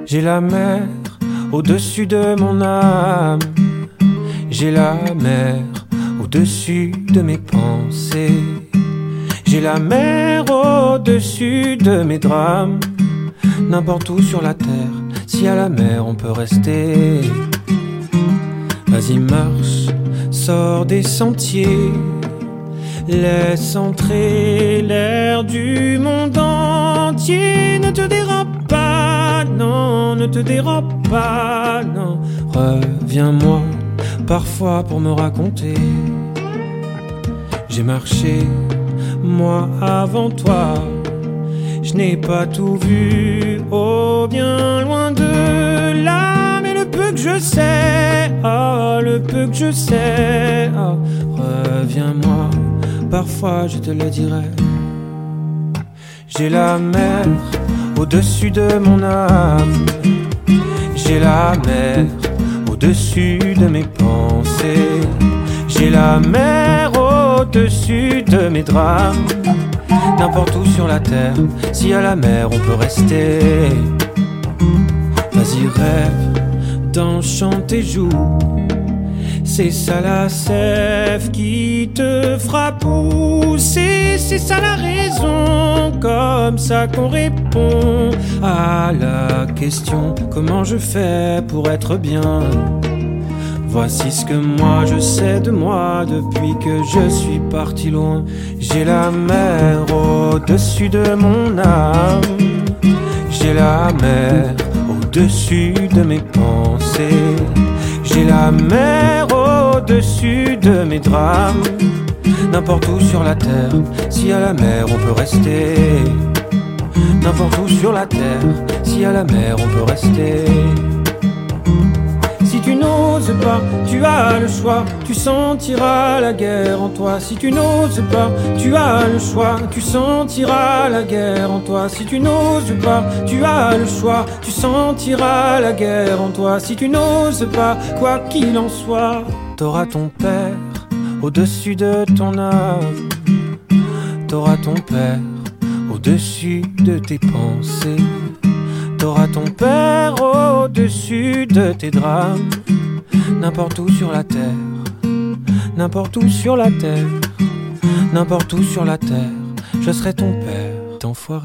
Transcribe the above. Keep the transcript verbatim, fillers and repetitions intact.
J'ai la mer au-dessus de mon âme. J'ai la mer au-dessus de mes pensées. J'ai la mer au-dessus de mes drames. N'importe où sur la terre, si à la mer on peut rester. Vas-y marche, sors des sentiers. Laisse entrer l'air du monde entier. Ne te dérobe pas, non, ne te dérobe pas, non. Reviens-moi parfois pour me raconter. J'ai marché, moi avant toi. Je n'ai pas tout vu, oh bien loin de là. Mais le peu que je sais, oh le peu que je sais, oh, reviens-moi, parfois je te le dirai. J'ai la mer au-dessus de mon âme. J'ai la mer au-dessus de mes pensées. J'ai la mer au-dessus de mes drames. N'importe où sur la terre, si à la mer on peut rester. Vas-y rêve, danse, chante et joue. C'est ça la sève qui te fera pousser. C'est ça la raison, comme ça qu'on répond à la question: comment je fais pour être bien? Voici ce que moi je sais de moi depuis que je suis parti loin. J'ai la mer au-dessus de mon âme. J'ai la mer au-dessus de mes pensées. J'ai la mer au-dessus de mes drames. N'importe où sur la terre, si à la mer on peut rester. N'importe où sur la terre, si à la mer on peut rester. Si tu n'oses pas, tu as le choix, tu sentiras la guerre en toi. Si tu n'oses pas, tu as le choix, tu sentiras la guerre en toi. Si tu n'oses pas, tu as le choix, tu sentiras la guerre en toi. Si tu n'oses pas, quoi qu'il en soit, t'auras ton père au-dessus de ton âme. T'auras ton père au-dessus de tes pensées. T'auras ton père au-dessus de tes drames. N'importe où sur la terre, n'importe où sur la terre, n'importe où sur la terre, je serai ton père, t'enfoiré.